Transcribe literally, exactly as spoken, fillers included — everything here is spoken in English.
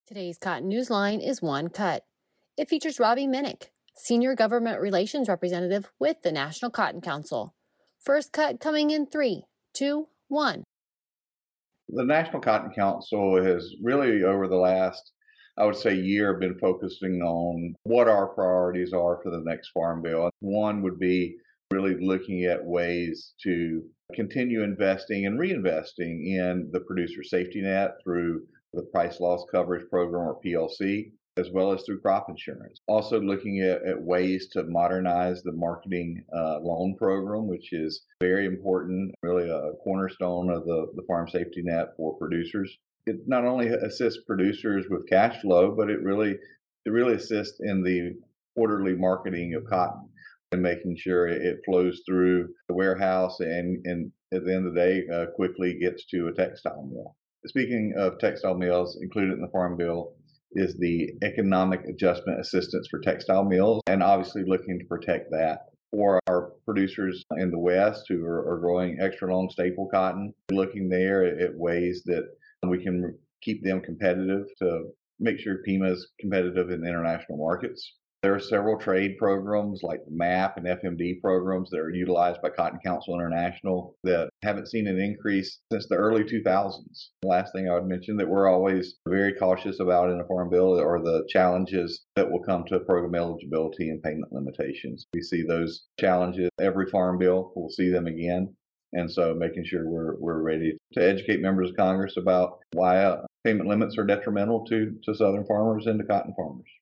Today's Cotton Newsline is one cut. It features Robbie Minnick, Senior Government Relations Representative with the National Cotton Council. First cut coming in three, two, one. The National Cotton Council has really, over the last, I would say, year, been focusing on what our priorities are for the next Farm Bill. One would be really looking at ways to continue investing and reinvesting in the producer safety net through the Price Loss Coverage Program, or P L C, as well as through crop insurance. Also looking at, at ways to modernize the marketing uh, loan program, which is very important, really a cornerstone of the, the farm safety net for producers. It not only assists producers with cash flow, but it really it really assists in the orderly marketing of cotton and making sure it flows through the warehouse and, and at the end of the day, uh, quickly gets to a textile mill. Speaking of textile mills, included in the Farm Bill is the Economic Adjustment Assistance for Textile Mills, and obviously looking to protect that for our producers in the West who are, are growing extra long staple cotton, looking there at ways that we can keep them competitive to make sure Pima is competitive in international markets. There are several trade programs like the MAP and F M D programs that are utilized by Cotton Council International that haven't seen an increase since the early two thousands. The last thing I would mention that we're always very cautious about in a farm bill are the challenges that will come to program eligibility and payment limitations. We see those challenges every farm bill. We'll see them again. And so making sure we're we're ready to educate members of Congress about why uh, payment limits are detrimental to, to Southern farmers and to cotton farmers.